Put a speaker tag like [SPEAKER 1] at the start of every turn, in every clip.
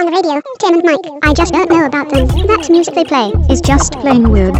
[SPEAKER 1] the radio, Tim and Mike. I just don't know about them. That music they play is just plain weird.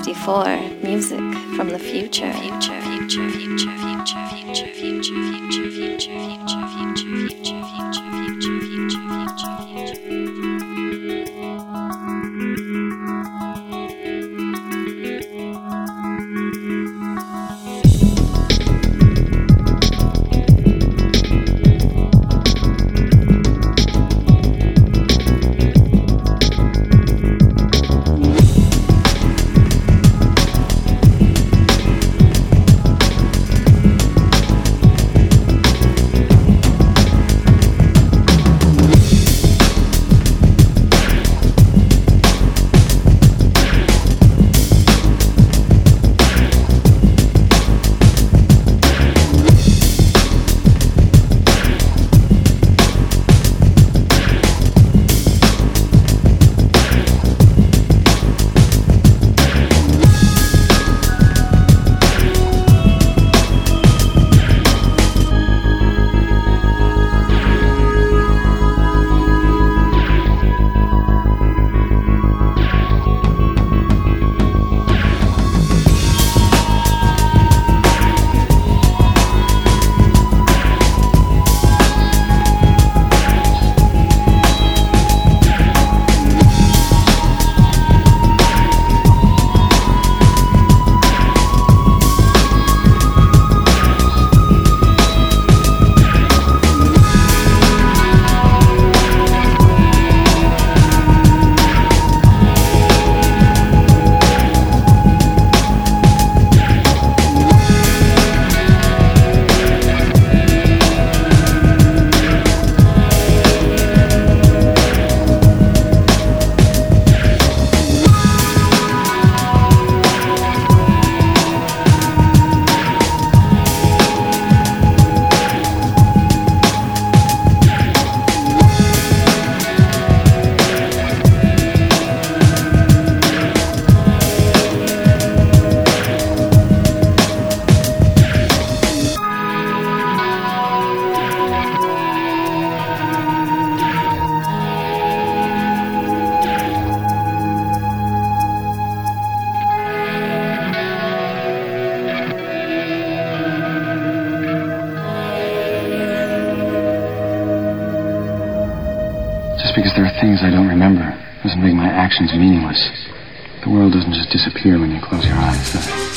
[SPEAKER 2] 54, music from the future.
[SPEAKER 3] Just because there are things I don't remember doesn't make my actions meaningless. The world doesn't just disappear when you close your eyes, does it?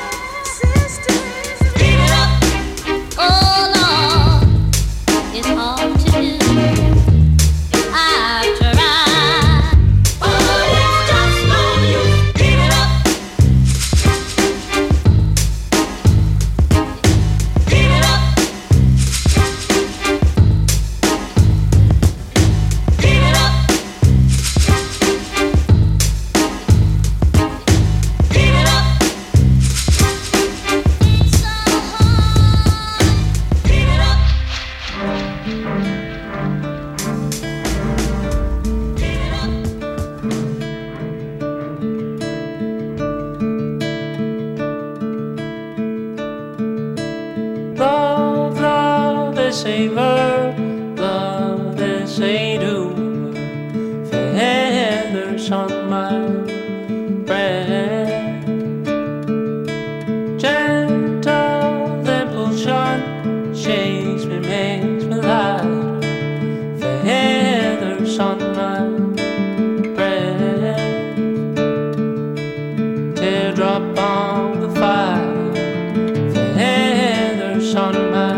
[SPEAKER 2] It's hard.
[SPEAKER 4] this ain't verb, love this ain't do. Feathers on my breath, gentle impulsion shakes me, makes me laugh. Feathers on my breath, teardrop on the fire. Feathers on my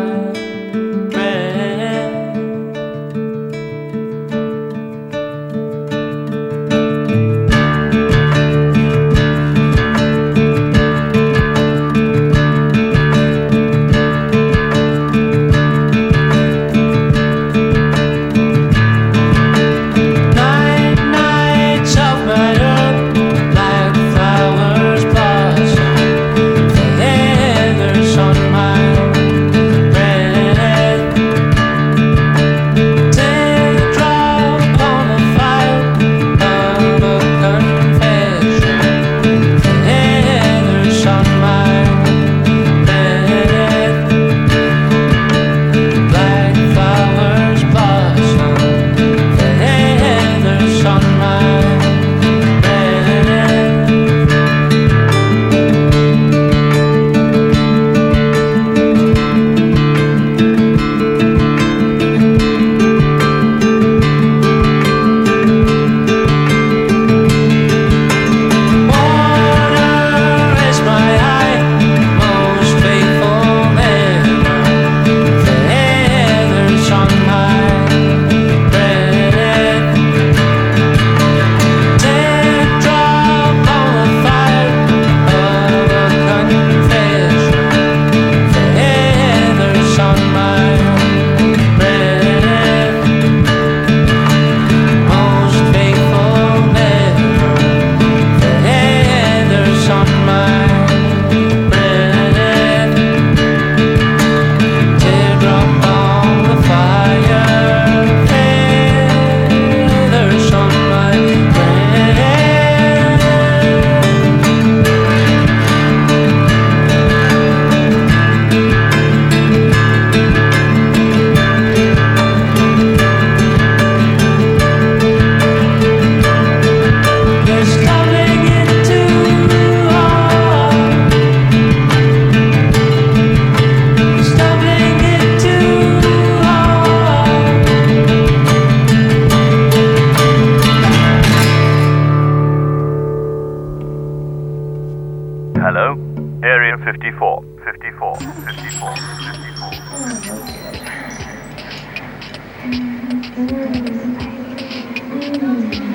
[SPEAKER 5] Hello? Area 54. 54. 54. 54.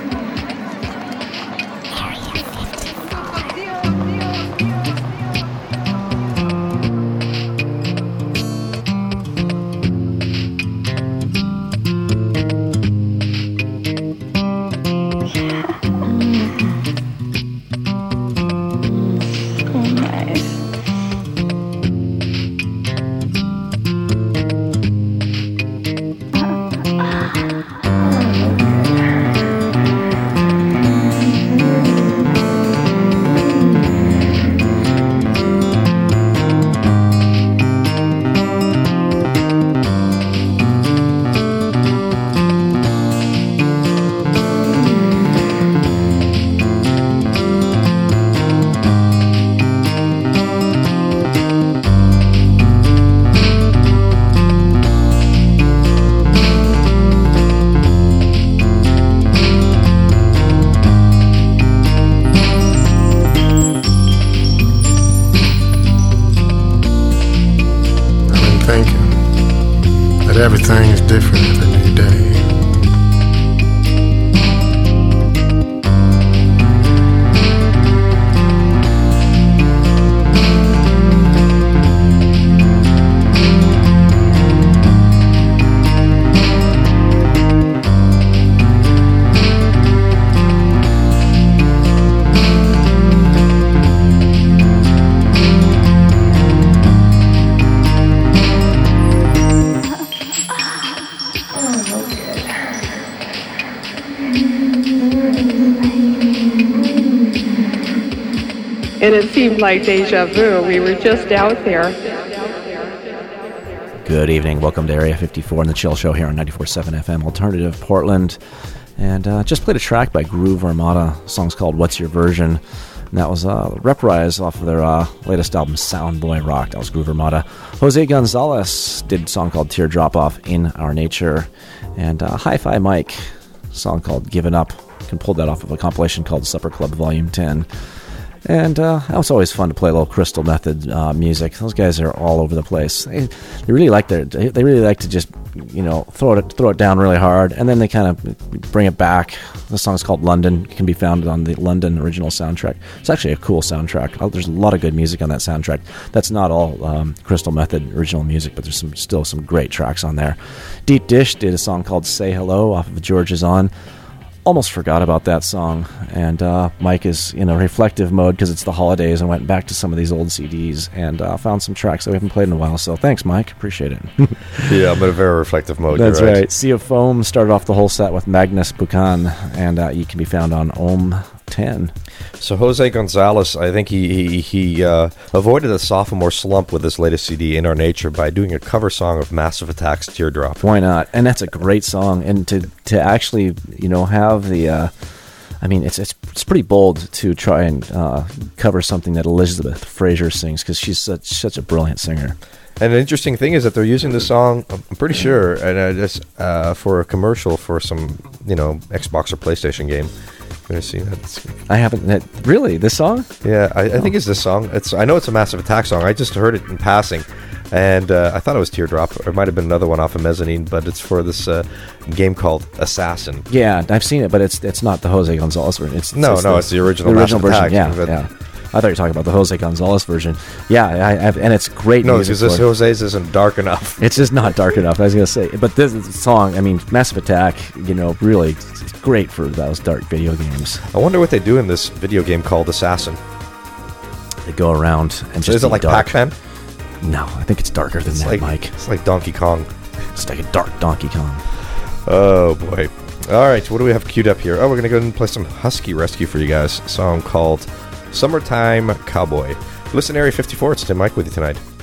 [SPEAKER 6] Everything is different every new day.
[SPEAKER 7] And it seemed like deja vu. We were just out there. Good evening. Welcome to Area 54 and the Chill Show here on 94.7 FM Alternative Portland. And just played a track by Groove Armada. The song's called What's Your Version? And that was Reprise off of their latest album, Soundboy Rock. That was Groove Armada. Jose Gonzalez did a song called Teardrop Off In Our Nature. And Hi-Fi Mike, a song called Given Up. You can pull that off of a compilation called Supper Club Volume 10. And it's always fun to play a little Crystal Method music. Those guys are all over the place. They really like to just throw it down really hard, and then they kind of bring it back. The song's called London. It can be found on the London original soundtrack. It's actually a cool soundtrack. There's a lot of good music on that soundtrack. That's not all Crystal Method original music, but there's still some great tracks on there. Deep Dish did a song called Say Hello off of George Is On. Almost forgot about that song, and Mike is in a reflective mode because it's the holidays, and went back to some of these old CDs and found some tracks that we haven't played in a while. So thanks, Mike. Appreciate it.
[SPEAKER 8] Yeah, I'm in a very reflective mode.
[SPEAKER 7] That's right. Sea of Foam started off the whole set with Magnus Buchan, and you can be found on Ohm 10.
[SPEAKER 8] So Jose Gonzalez, I think he avoided a sophomore slump with his latest CD, In Our Nature, by doing a cover song of Massive Attack's Teardrop.
[SPEAKER 7] Why not? And that's a great song. And to actually, have the... it's pretty bold to try and cover something that Elizabeth Fraser sings, because she's such a brilliant singer.
[SPEAKER 8] And an interesting thing is that they're using the song, I'm pretty sure, and just for a commercial for some, Xbox or PlayStation game. Can I see that?
[SPEAKER 7] I haven't. Really? This song?
[SPEAKER 8] Yeah, I think it's this song. I know it's a Massive Attack song. I just heard it in passing, and I thought it was Teardrop. Or it might have been another one off of Mezzanine, but it's for this game called Assassin.
[SPEAKER 7] Yeah, I've seen it, but it's not the Jose Gonzalez version. It's the
[SPEAKER 8] original
[SPEAKER 7] version.
[SPEAKER 8] Attack,
[SPEAKER 7] yeah. I thought you were talking about the Jose Gonzalez version. Yeah, and it's great.
[SPEAKER 8] No, because this Jose's isn't dark enough.
[SPEAKER 7] It's just not dark enough. I was going to say, but this song, Massive Attack, really, it's great for those dark video games.
[SPEAKER 8] I wonder what they do in this video game called Assassin.
[SPEAKER 7] They go around and just.
[SPEAKER 8] Is it like
[SPEAKER 7] dark.
[SPEAKER 8] Pac-Man?
[SPEAKER 7] No, I think it's darker than that, Mike.
[SPEAKER 8] It's like Donkey Kong.
[SPEAKER 7] It's like a dark Donkey Kong.
[SPEAKER 8] Oh boy! All right, what do we have queued up here? Oh, we're gonna go and play some Husky Rescue for you guys. A song called Summertime Cowboy. Listen, Area 54, it's Tim Mike with you tonight.